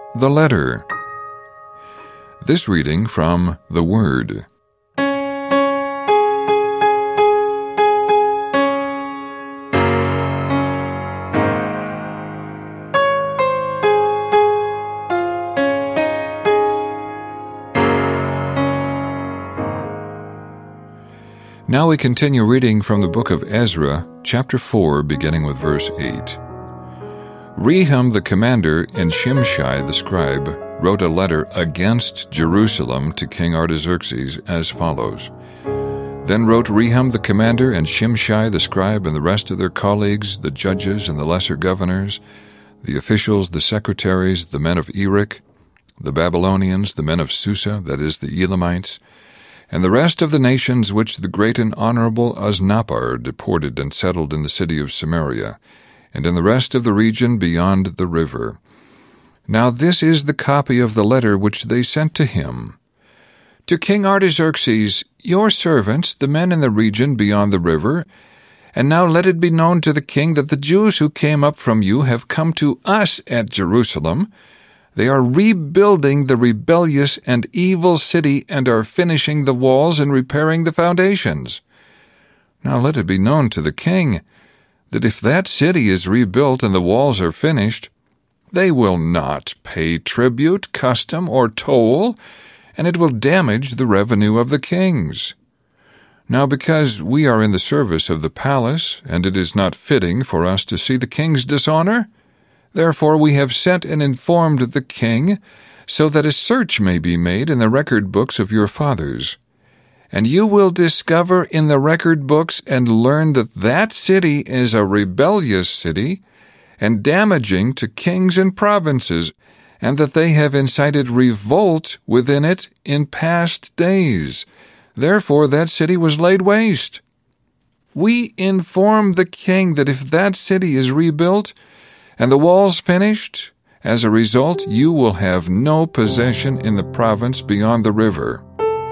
The letter. This reading from the Word. Now we continue reading from the book of Ezra, chapter 4, beginning with verse 8. Rehum the commander and Shimshai the scribe wrote a letter against Jerusalem to King Artaxerxes as follows. Then wrote Rehum the commander and Shimshai the scribe and the rest of their colleagues, the judges and the lesser governors, the officials, the secretaries, the men of Erech, the Babylonians, the men of Susa, that is, the Elamites, and the rest of the nations which the great and honorable Osnappar deported and settled in the city of Samaria, and in the rest of the region beyond the river. Now this is the copy of the letter which they sent to him. To King Artaxerxes, your servants, the men in the region beyond the river, and now let it be known to the king that the Jews who came up from you have come to us at Jerusalem. They are rebuilding the rebellious and evil city and are finishing the walls and repairing the foundations. Now let it be known to the king that if that city is rebuilt and the walls are finished, they will not pay tribute, custom, or toll, and it will damage the revenue of the kings. Now because we are in the service of the palace, and it is not fitting for us to see the king's dishonor, therefore we have sent and informed the king, so that a search may be made in the record books of your fathers. And you will discover in the record books and learn that that city is a rebellious city, and damaging to kings and provinces, and that they have incited revolt within it in past days. Therefore that city was laid waste. We inform the king that if that city is rebuilt, and the walls finished, as a result, you will have no possession in the province beyond the river.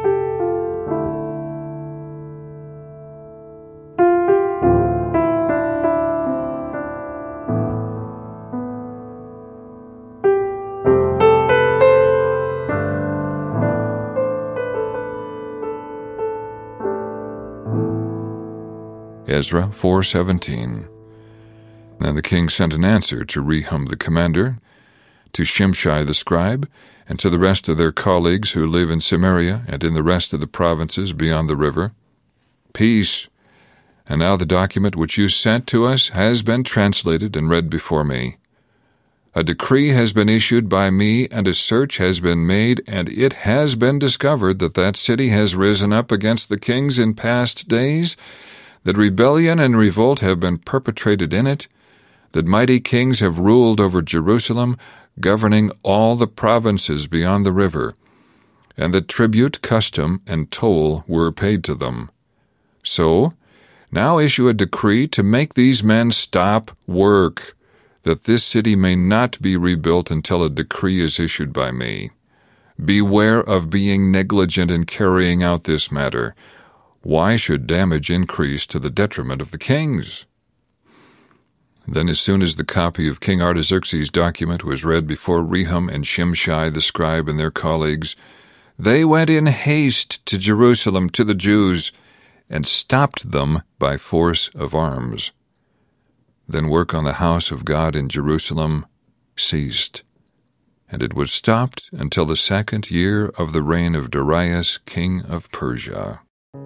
Ezra 4:17. Then the king sent an answer to Rehum the commander, to Shimshai the scribe, and to the rest of their colleagues who live in Samaria and in the rest of the provinces beyond the river. Peace. And now the document which you sent to us has been translated and read before me. A decree has been issued by me, and a search has been made, and it has been discovered that that city has risen up against the kings in past days, that rebellion and revolt have been perpetrated in it, that mighty kings have ruled over Jerusalem, governing all the provinces beyond the river, and that tribute, custom, and toll were paid to them. So, now issue a decree to make these men stop work, that this city may not be rebuilt until a decree is issued by me. Beware of being negligent in carrying out this matter. Why should damage increase to the detriment of the kings? Then as soon as the copy of King Artaxerxes' document was read before Rehum and Shimshai the scribe and their colleagues, they went in haste to Jerusalem to the Jews and stopped them by force of arms. Then work on the house of God in Jerusalem ceased, and it was stopped until the 2nd year of the reign of Darius, king of Persia.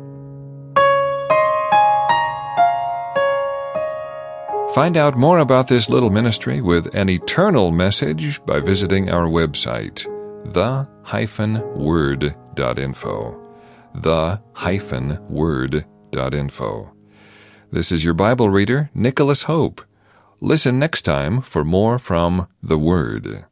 Find out more about this little ministry with an eternal message by visiting our website, the-word.info. the-word.info. This is your Bible reader, Nicholas Hope. Listen next time for more from the Word.